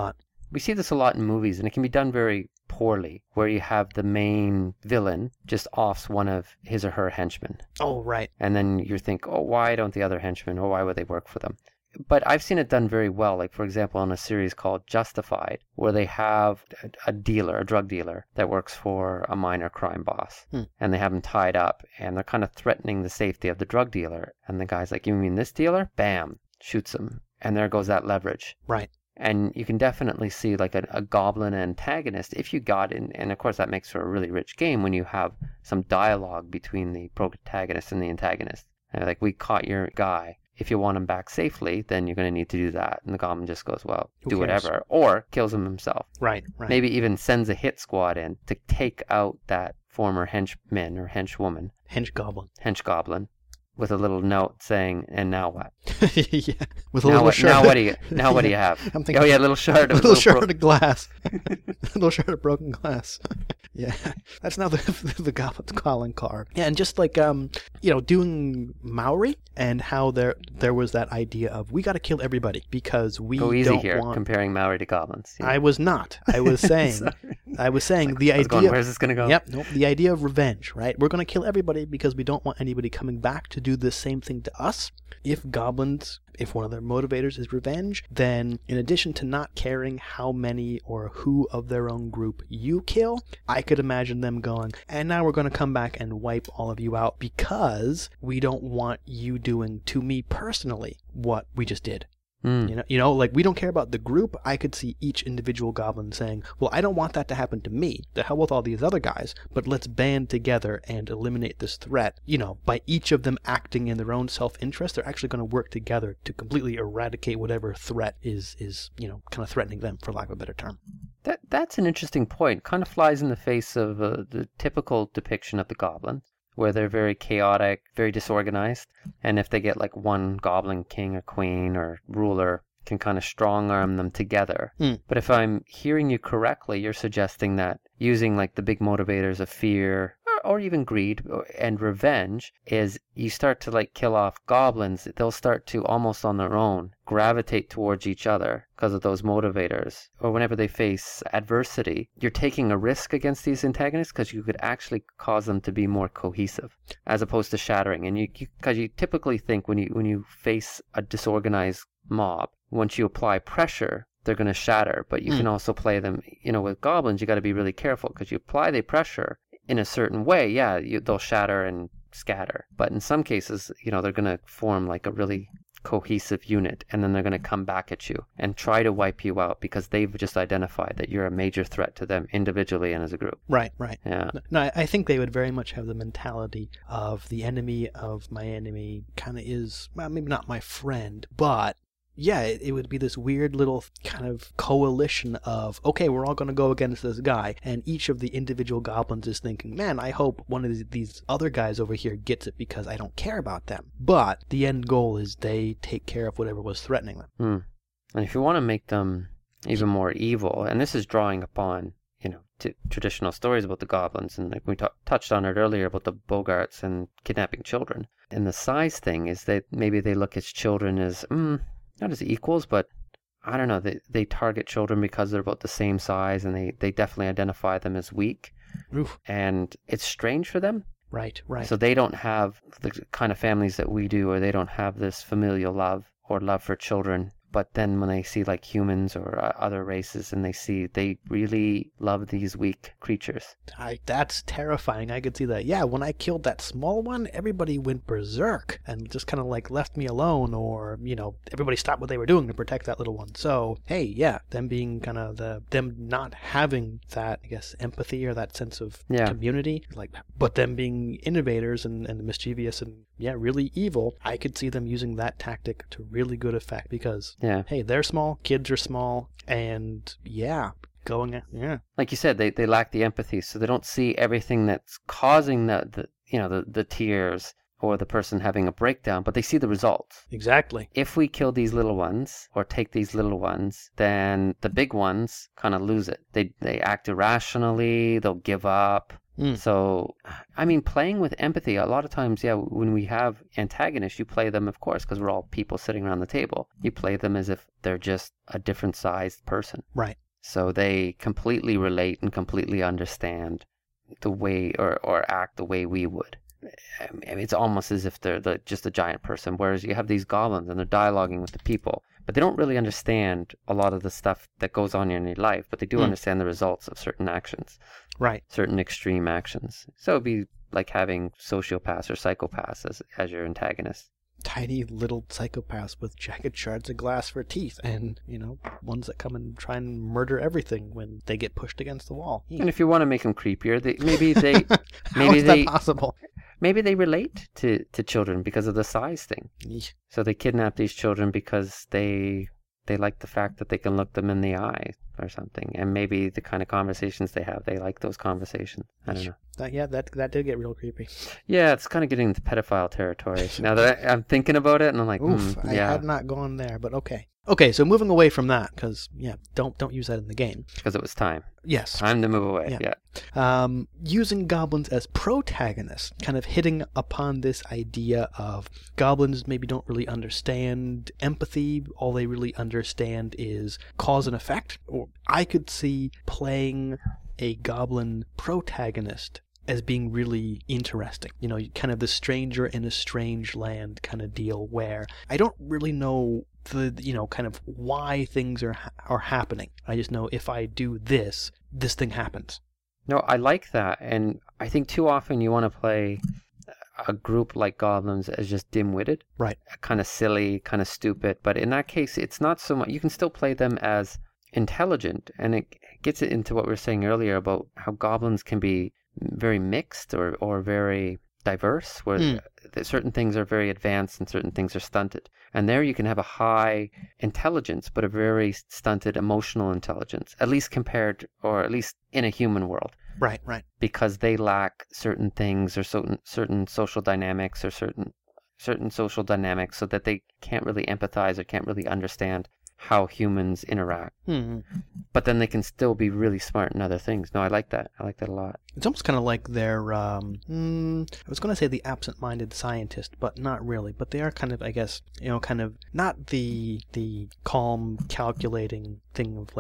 we see this a lot in movies, and it can be done very poorly, where you have the main villain just offs one of his or her henchmen. Oh, right. And then you think, oh, why don't the other henchmen, or why would they work for them? But I've seen it done very well, like, for example, on a series called Justified, where they have a drug dealer, that works for a minor crime boss. And they have him tied up, and they're kind of threatening the safety of the drug dealer. And the guy's like, you mean this dealer? Bam, shoots him. And there goes that leverage. Right. And you can definitely see like a goblin antagonist if you got in. And of course, that makes for a really rich game when you have some dialogue between the protagonist and the antagonist. And like, we caught your guy. If you want him back safely, then you're going to need to do that. And the goblin just goes, well, do whatever. Or kills him himself. Right. Maybe even sends a hit squad in to take out that former henchman or henchwoman. Henchgoblin. With a little note saying, and now what? Yeah. With a little shard. Now what do you have? I'm thinking, a little shard of glass. A little shard of broken glass. Yeah. That's now the Goblin's calling card. Yeah, and just like doing Maori, and how there was that idea of, we got to kill everybody because we Go easy don't here, want... comparing Maori to goblins. Yeah. I was not. I was saying the idea. Where's this going to go? Yep. Nope. The idea of revenge, right? We're going to kill everybody because we don't want anybody coming back to do the same thing to us. If one of their motivators is revenge, then in addition to not caring how many or who of their own group you kill, I could imagine them going, and now we're going to come back and wipe all of you out because we don't want you doing to me personally what we just did. Like, we don't care about the group. I could see each individual goblin saying, well, I don't want that to happen to me. The hell with all these other guys, but let's band together and eliminate this threat. By each of them acting in their own self-interest, they're actually going to work together to completely eradicate whatever threat is kind of threatening them, for lack of a better term. That's an interesting point. Kind of flies in the face of the typical depiction of the goblin, where they're very chaotic, very disorganized. And if they get like one goblin king or queen or ruler, can kind of strong-arm them together. But if I'm hearing you correctly, you're suggesting that using like the big motivators of fear or even greed and revenge is you start to like kill off goblins. They'll start to, almost on their own, gravitate towards each other because of those motivators. Or whenever they face adversity, you're taking a risk against these antagonists because you could actually cause them to be more cohesive as opposed to shattering. And because you typically think when you face a disorganized mob, once you apply pressure, they're going to shatter. But you can also play them, with goblins, you got to be really careful because you apply the pressure in a certain way. They'll shatter and scatter. But in some cases, they're going to form like a really cohesive unit, and then they're going to come back at you and try to wipe you out because they've just identified that you're a major threat to them individually and as a group. Right. Yeah. No, I think they would very much have the mentality of the enemy of my enemy kind of is, well, maybe not my friend, but yeah, it would be this weird little kind of coalition of, okay, we're all going to go against this guy, and each of the individual goblins is thinking, man, I hope one of these other guys over here gets it because I don't care about them. But the end goal is they take care of whatever was threatening them. And if you want to make them even more evil, and this is drawing upon, traditional stories about the goblins, and like we touched on it earlier about the Bogarts and kidnapping children. And the size thing is that maybe they look at children as, not as equals, but I don't know, they target children because they're about the same size, and they definitely identify them as weak. Oof. And it's strange for them. Right. So they don't have the kind of families that we do, or they don't have this familial love or love for children. But then when they see like humans or other races, and they really love these weak creatures. That's terrifying. I could see that. Yeah, when I killed that small one, everybody went berserk and just kind of like left me alone, or, everybody stopped what they were doing to protect that little one. So, hey, yeah, them being kind of them not having that, I guess, empathy or that sense of community, but them being innovators and mischievous and, really evil, I could see them using that tactic to really good effect because, hey, they're small, kids are small, and like you said, they lack the empathy, so they don't see everything that's causing the tears or the person having a breakdown, but they see the results. Exactly. If we kill these little ones or take these little ones, then the big ones kind of lose it. They act irrationally, they'll give up. So, I mean, playing with empathy, a lot of times, when we have antagonists, you play them, of course, because we're all people sitting around the table. You play them as if they're just a different sized person. Right. So they completely relate and completely understand the way or act the way we would. I mean, it's almost as if they're just a giant person, whereas you have these goblins and they're dialoguing with the people, but they don't really understand a lot of the stuff that goes on in your life, but they do understand the results of certain actions, Right. certain extreme actions. So it'd be like having sociopaths or psychopaths as your antagonists. Tiny little psychopaths with jagged shards of glass for teeth, and ones that come and try and murder everything when they get pushed against the wall. And if you want to make them creepier, maybe How is that possible? Maybe they relate to children because of the size thing. Yeesh. So they kidnap these children because they like the fact that they can look them in the eye or something. And maybe the kind of conversations they have, they like those conversations. I don't know. That did get real creepy. Yeah, it's kind of getting into pedophile territory. Now that I'm thinking about it, and I'm like, Oof, I had not gone there, but okay. Okay, so moving away from that, because, don't use that in the game. Because it was time. Yes. Time to move away, yeah. Using goblins as protagonists, kind of hitting upon this idea of goblins maybe don't really understand empathy. All they really understand is cause and effect. Or I could see playing a goblin protagonist as being really interesting. Kind of the stranger in a strange land kind of deal, where I don't really know kind of why things are happening. I just know if I do this thing happens. No, I like that, and I think too often you want to play a group like goblins as just dim-witted, right? Kind of silly, kind of stupid. But in that case, it's not so much. You can still play them as intelligent, and it gets into what we were saying earlier about how goblins can be very mixed or very diverse, where certain things are very advanced and certain things are stunted. And there you can have a high intelligence, but a very stunted emotional intelligence, at least compared, or at least in a human world. Right. Because they lack certain things or certain social dynamics or certain social dynamics, so that they can't really empathize or can't really understand how humans interact. But then they can still be really smart in other things. No, I like that. I like that a lot. It's almost kind of like they're, I was going to say the absent-minded scientist, but not really. But they are kind of, I guess, kind of not the calm, calculating thing of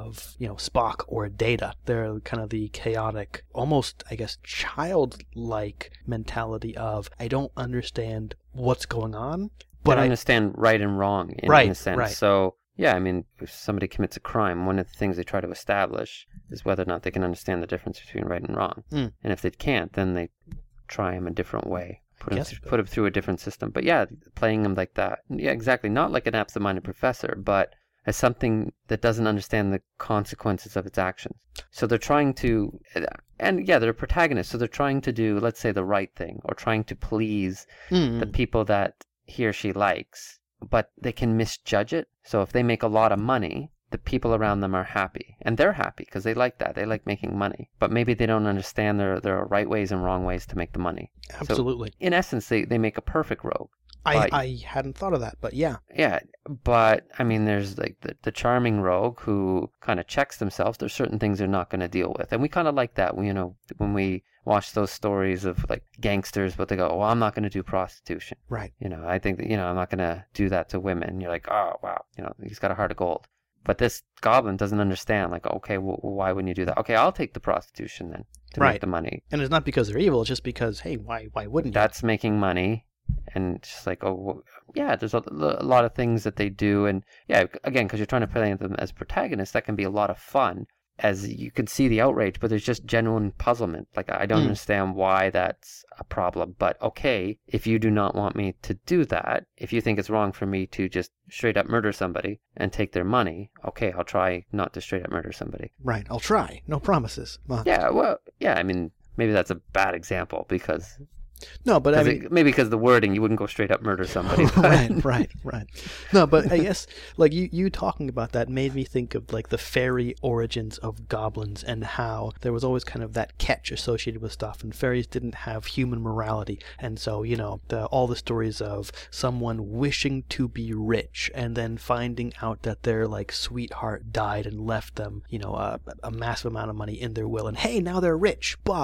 Spock or Data. They're kind of the chaotic, almost, I guess, childlike mentality of, I don't understand what's going on. But I understand right and wrong in a sense. Right. So, yeah, I mean, if somebody commits a crime, one of the things they try to establish is whether or not they can understand the difference between right and wrong. And if they can't, then they try them a different way, put them through a different system. But yeah, playing them like that. Yeah, exactly. Not like an absent-minded professor, but as something that doesn't understand the consequences of its actions. So they're trying to, and yeah, they're protagonists. So they're trying to do, let's say, the right thing, or trying to please the people that he or she likes, but they can misjudge it. So if they make a lot of money, the people around them are happy, and they're happy because they like that. They like making money, but maybe they don't understand there are right ways and wrong ways to make the money. Absolutely. So in essence, they make a perfect rogue. I hadn't thought of that, but yeah. Yeah, but I mean, there's like the charming rogue who kind of checks themselves. There's certain things they're not going to deal with, and we kind of like that. When we watch those stories of like gangsters, but they go, "Well, I'm not going to do prostitution." Right. I think that I'm not going to do that to women. You're like, "Oh, wow," he's got a heart of gold. But this goblin doesn't understand. Like, okay, well, why wouldn't you do that? Okay, I'll take the prostitution then to make the money. And it's not because they're evil. It's just because, hey, why wouldn't you? That's making money. And just like, oh, well, yeah, there's a lot of things that they do. And yeah, again, because you're trying to play them as protagonists, that can be a lot of fun, as you can see the outrage, but there's just genuine puzzlement. Like, I don't understand why that's a problem. But okay, if you do not want me to do that, if you think it's wrong for me to just straight up murder somebody and take their money, okay, I'll try not to straight up murder somebody. Right, I'll try. No promises. Yeah, well, yeah, I mean, maybe that's a bad example because... No, but I mean... maybe because of the wording, you wouldn't go straight up murder somebody. Right. No, but I guess, like, you talking about that made me think of, like, the fairy origins of goblins and how there was always kind of that catch associated with stuff, and fairies didn't have human morality. And so, all the stories of someone wishing to be rich and then finding out that their, like, sweetheart died and left them, a massive amount of money in their will. And, hey, now they're rich, but...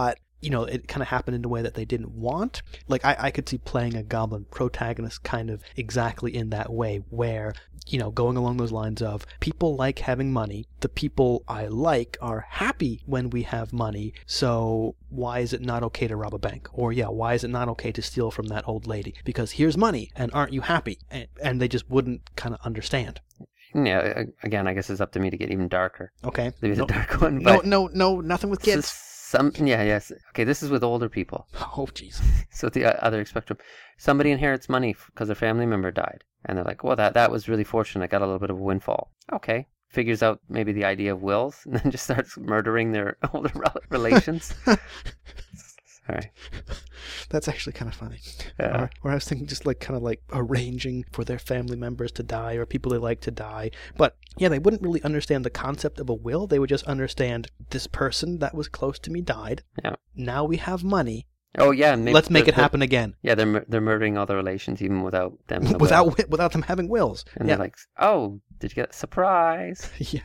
it kind of happened in a way that they didn't want. Like, I could see playing a goblin protagonist kind of exactly in that way, where, going along those lines of, people like having money, the people I like are happy when we have money, so why is it not okay to rob a bank? Or, why is it not okay to steal from that old lady? Because here's money, and aren't you happy? And they just wouldn't kind of understand. Yeah, again, I guess it's up to me to get even darker. Okay. Maybe the dark one. No, nothing with kids. Yes. Okay, this is with older people. Oh, jeez. So the other spectrum, somebody inherits money because their family member died, and they're like, well, that was really fortunate. I got a little bit of a windfall. Okay. Figures out maybe the idea of wills, and then just starts murdering their older relations. All right. That's actually kind of funny. Yeah. Or I was thinking just kind of arranging for their family members to die or people they like to die. But yeah, they wouldn't really understand the concept of a will. They would just understand, this person that was close to me died. Yeah. Now we have money. Oh yeah. Maybe let's make it happen again. Yeah, they're murdering all the relations even without them. Without them having wills. And they're like, oh, did you get a surprise? Yeah.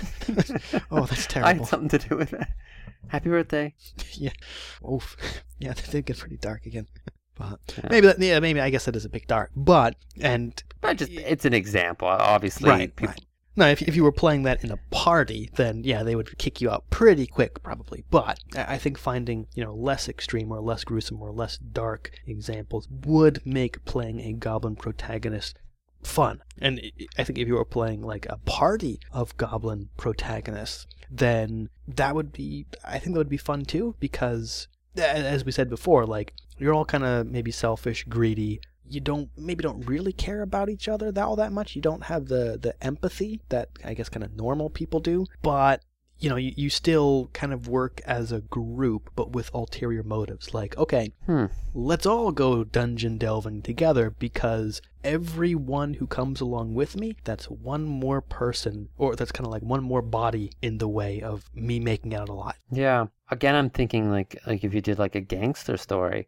Oh, that's terrible. I had something to do with that. Happy birthday. Yeah. Oof. Yeah, they did get pretty dark again. But maybe I guess that is a bit dark. But it's an example, obviously. Right. No, if you were playing that in a party, then they would kick you out pretty quick, probably. But I think finding, less extreme or less gruesome or less dark examples would make playing a goblin protagonist fun. And I think if you were playing like a party of goblin protagonists, then that would be fun too, because as we said before, like, you're all kind of maybe selfish, greedy. You don't really care about each other all that much. You don't have the empathy that I guess kind of normal people do, but you still kind of work as a group, but with ulterior motives. Like, okay, let's all go dungeon delving together, because everyone who comes along with me, that's one more person, or that's kind of like one more body in the way of me making it out alive. Yeah. Again, I'm thinking like if you did like a gangster story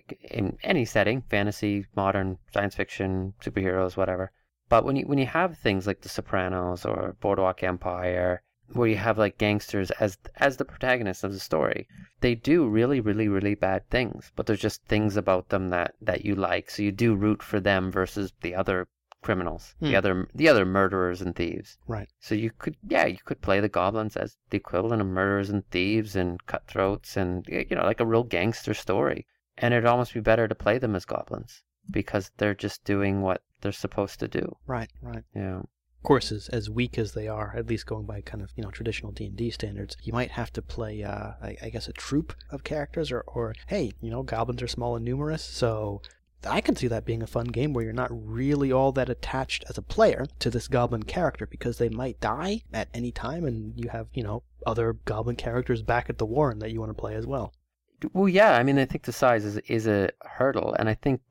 in any setting, fantasy, modern, science fiction, superheroes, whatever. But when you have things like The Sopranos or Boardwalk Empire, where you have like gangsters as the protagonists of the story, they do really, really, really bad things, but there's just things about them that you like, so you do root for them versus the other criminals, the other murderers and thieves. Right. So you could play the goblins as the equivalent of murderers and thieves and cutthroats, and like a real gangster story. And it'd almost be better to play them as goblins, because they're just doing what they're supposed to do. Right. Yeah. Of course, as weak as they are, at least going by kind of traditional D&D standards, you might have to play I guess a troupe of characters, or hey, goblins are small and numerous, so I can see that being a fun game where you're not really all that attached as a player to this goblin character, because they might die at any time, and you have other goblin characters back at the Warren that you want to play as well. Well, yeah, I mean, I think the size is a hurdle, and I think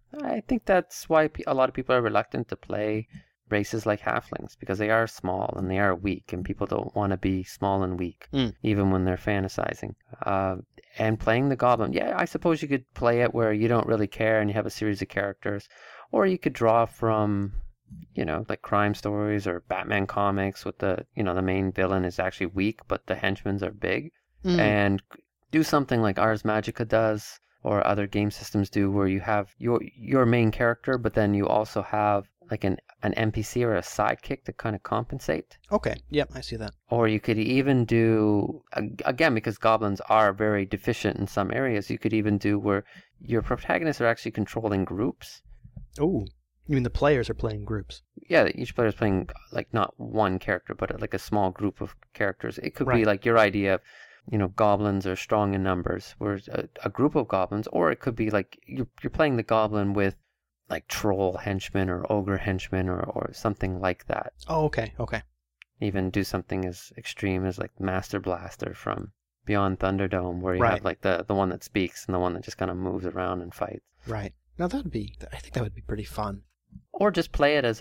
that's why a lot of people are reluctant to play races like halflings, because they are small and they are weak, and people don't want to be small and weak, even when they're fantasizing. And playing the goblin, I suppose you could play it where you don't really care and you have a series of characters, or you could draw from, like crime stories or Batman comics with the main villain is actually weak, but the henchmen are big, and do something like Ars Magica does, or other game systems do, where you have your main character, but then you also have like an NPC or a sidekick to kind of compensate. Okay, yep, I see that. Or you could even do, again, because goblins are very deficient in some areas, you could even do where your protagonists are actually controlling groups. Oh, you mean the players are playing groups? Yeah, each player is playing like not one character, but like a small group of characters. It could be like your idea of, goblins are strong in numbers, whereas a group of goblins, or it could be like you're playing the goblin with like troll henchmen or ogre henchmen or something like that. Oh, okay. Even do something as extreme as like Master Blaster from Beyond Thunderdome, where you have like the one that speaks and the one that just kind of moves around and fights. Right. Now I think that would be pretty fun. Or just play it as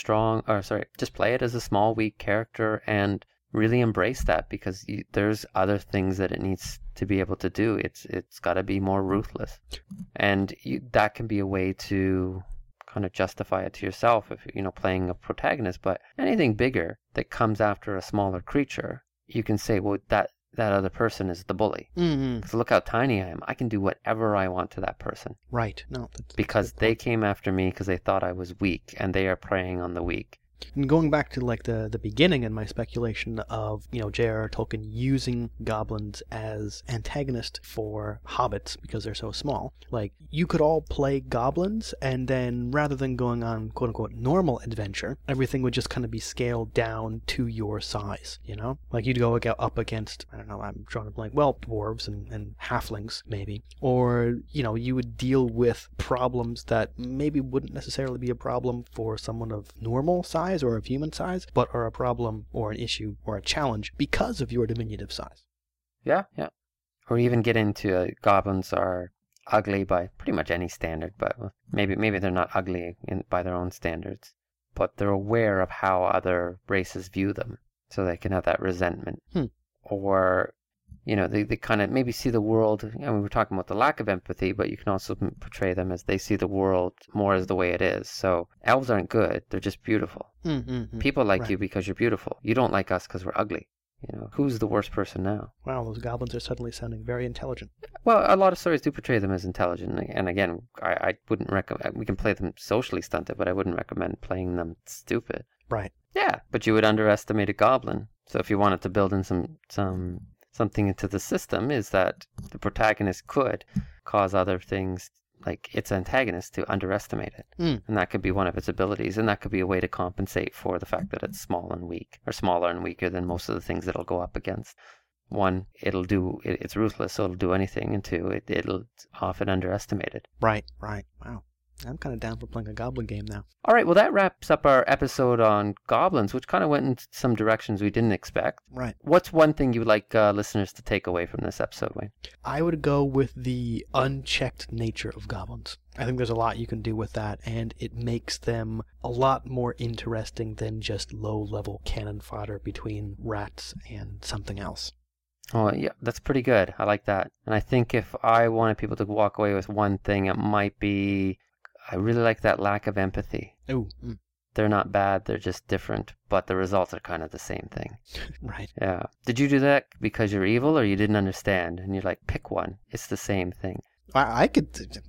just play it as a small, weak character and really embrace that, because there's other things that it needs to be able to do. It's got to be more ruthless, and that can be a way to kind of justify it to yourself if playing a protagonist. But anything bigger that comes after a smaller creature, you can say, well, that other person is the bully. Mm-hmm. Because look how tiny I am. I can do whatever I want to that person. Right. No, that's Because a good they point. came after me because they thought I was weak, and they are preying on the weak. And going back to like the beginning in my speculation of, J.R.R. Tolkien using goblins as antagonist for hobbits because they're so small, like you could all play goblins, and then rather than going on quote unquote normal adventure, everything would just kind of be scaled down to your size, Like you'd go up against, I don't know, I'm drawing a blank, well, dwarves and halflings maybe, or you would deal with problems that maybe wouldn't necessarily be a problem for someone of normal size or of human size, but are a problem or an issue or a challenge because of your diminutive size. Yeah. Or even get into goblins are ugly by pretty much any standard, but maybe they're not ugly by their own standards, but they're aware of how other races view them, so they can have that resentment. Or they kind of maybe see the world. We're talking about the lack of empathy, but you can also portray them as they see the world more as the way it is. So elves aren't good; they're just beautiful. Mm-hmm. People like Right. you because you're beautiful. You don't like us because we're ugly. Who's the worst person now? Wow, those goblins are suddenly sounding very intelligent. Well, a lot of stories do portray them as intelligent, and again, I wouldn't recommend. We can play them socially stunted, but I wouldn't recommend playing them stupid. Right. Yeah, but you would underestimate a goblin. So if you wanted to build in something into the system, is that the protagonist could cause other things, like its antagonist, to underestimate it. And that could be one of its abilities, and that could be a way to compensate for the fact that it's small and weak, or smaller and weaker than most of the things it'll go up against. One, it's ruthless, so it'll do anything, and two, it'll often underestimate it. Right. Wow. I'm kind of down for playing a goblin game now. All right, well, that wraps up our episode on goblins, which kind of went in some directions we didn't expect. Right. What's one thing you would like listeners to take away from this episode, Wayne? I would go with the unchecked nature of goblins. I think there's a lot you can do with that, and it makes them a lot more interesting than just low-level cannon fodder between rats and something else. Oh, yeah, that's pretty good. I like that. And I think if I wanted people to walk away with one thing, it might be, I really like that lack of empathy. Ooh. They're not bad, they're just different, but the results are kind of the same thing. Right. Yeah. Did you do that because you're evil or you didn't understand? And you're like, pick one. It's the same thing. I could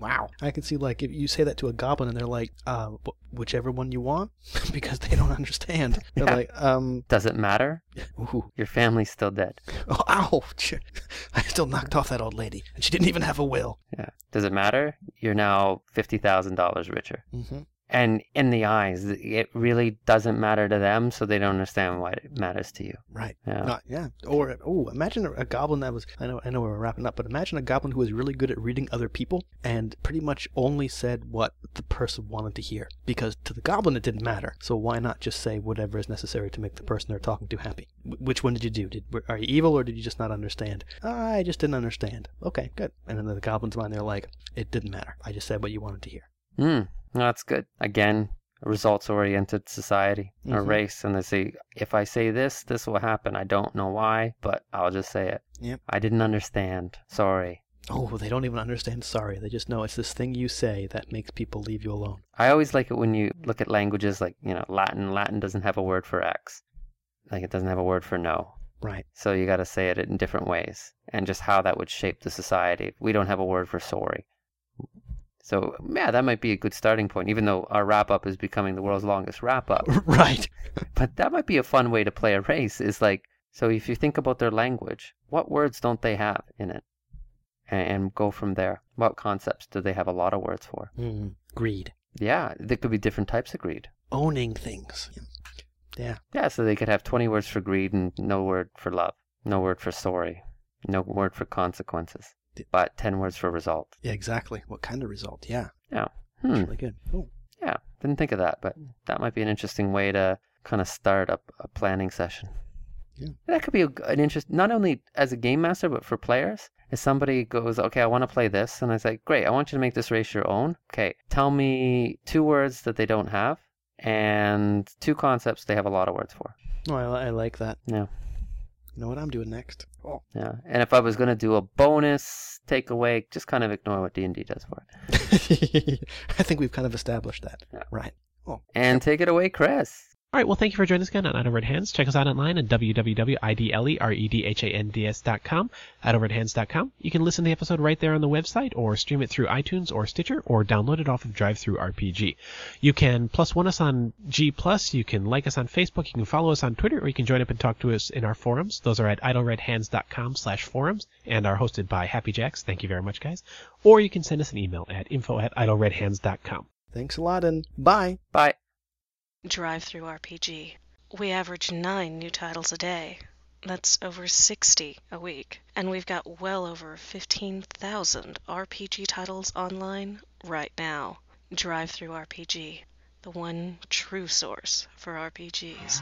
see, like, if you say that to a goblin and they're like, whichever one you want, because they don't understand. They're like, Does it matter? ooh. Your family's still dead. Oh, ouch. I still knocked off that old lady, and she didn't even have a will. Yeah. Does it matter? You're now $50,000 richer. Mm-hmm. And in the eyes, it really doesn't matter to them, so they don't understand why it matters to you. Right. Yeah. Yeah. Or, imagine a goblin that was, I know we're wrapping up, but imagine a goblin who was really good at reading other people and pretty much only said what the person wanted to hear. Because to the goblin it didn't matter. So why not just say whatever is necessary to make the person they're talking to happy? Which one did you do? Are you evil or did you just not understand? I just didn't understand. Okay, good. And in the goblin's mind they're like, it didn't matter. I just said what you wanted to hear. No, that's good. Again, a results-oriented society or race, and they say, if I say this will happen. I don't know why, but I'll just say it. Yep. I didn't understand. Sorry. Oh, they don't even understand sorry. They just know it's this thing you say that makes people leave you alone. I always like it when you look at languages like, Latin. Latin doesn't have a word for X. Like it doesn't have a word for no. Right. So you got to say it in different ways, and just how that would shape the society. We don't have a word for sorry. So, yeah, that might be a good starting point, even though our wrap-up is becoming the world's longest wrap-up. Right. But that might be a fun way to play a race, is like, so if you think about their language, what words don't they have in it? And go from there. What concepts do they have a lot of words for? Greed. Yeah, there could be different types of greed. Owning things. Yeah. Yeah, so they could have 20 words for greed and no word for love, no word for sorry, no word for consequences. But 10 words for result. Yeah, exactly. What kind of result? Yeah. Yeah. That's really good. Cool. Yeah, didn't think of that, but that might be an interesting way to kind of start up a planning session. Yeah. That could be an interest, not only as a game master, but for players. If somebody goes, okay, I want to play this, and I say, great, I want you to make this race your own. Okay, tell me 2 words that they don't have, and 2 concepts they have a lot of words for. Oh, I like that. Yeah. You know what I'm doing next? Oh. Yeah, and if I was going to do a bonus takeaway, just kind of ignore what D&D does for it. I think we've kind of established that. Yeah. Right. Oh. And take it away, Chris. All right, well, thank you for joining us again on Idle Red Hands. Check us out online at www.idleredhands.com, idleredhands.com. You can listen to the episode right there on the website, or stream it through iTunes or Stitcher, or download it off of DriveThruRPG. You can +1 us on G+, you can like us on Facebook, you can follow us on Twitter, or you can join up and talk to us in our forums. Those are at idleredhands.com/forums and are hosted by Happy Jacks. Thank you very much, guys. Or you can send us an email at info@idleredhands.com. Thanks a lot, and bye. Bye. DriveThruRPG. We average 9 new titles a day. That's over 60 a week. And we've got well over 15,000 RPG titles online right now. DriveThruRPG, the one true source for RPGs.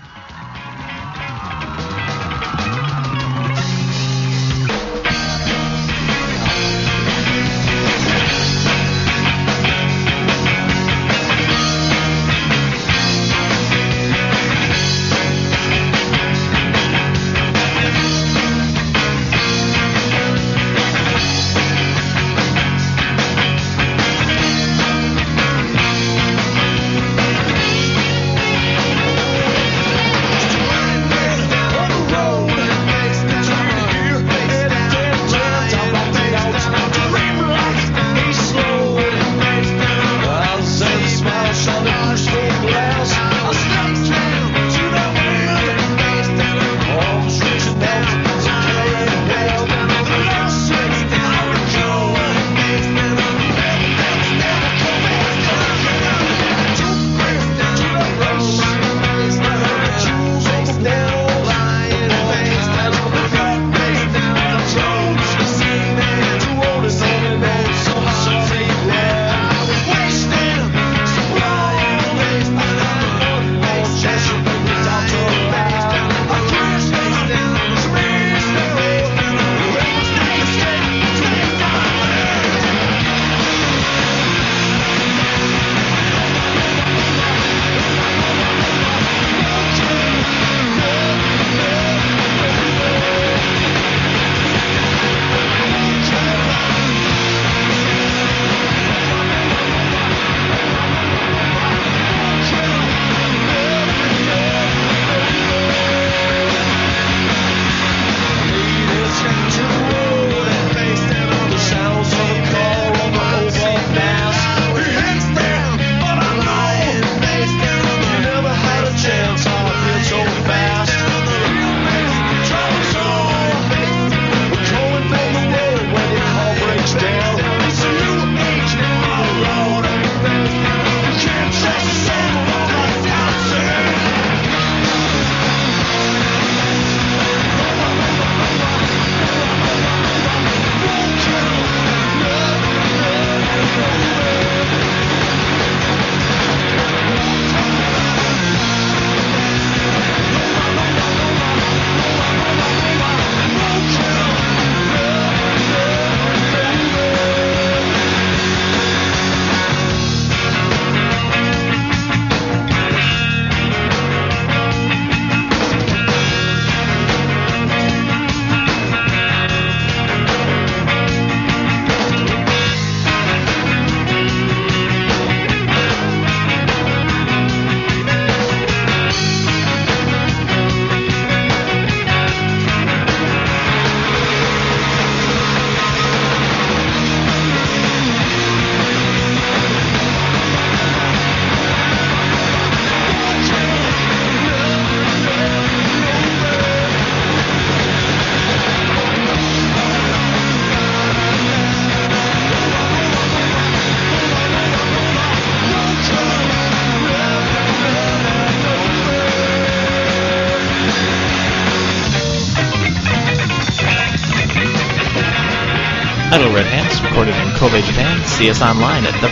Idle Red Hands, recorded in Kobe, Japan. See us online at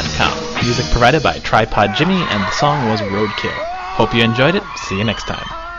www.idleredhands.com. Music provided by Tripod Jimmy, and the song was Roadkill. Hope you enjoyed it. See you next time.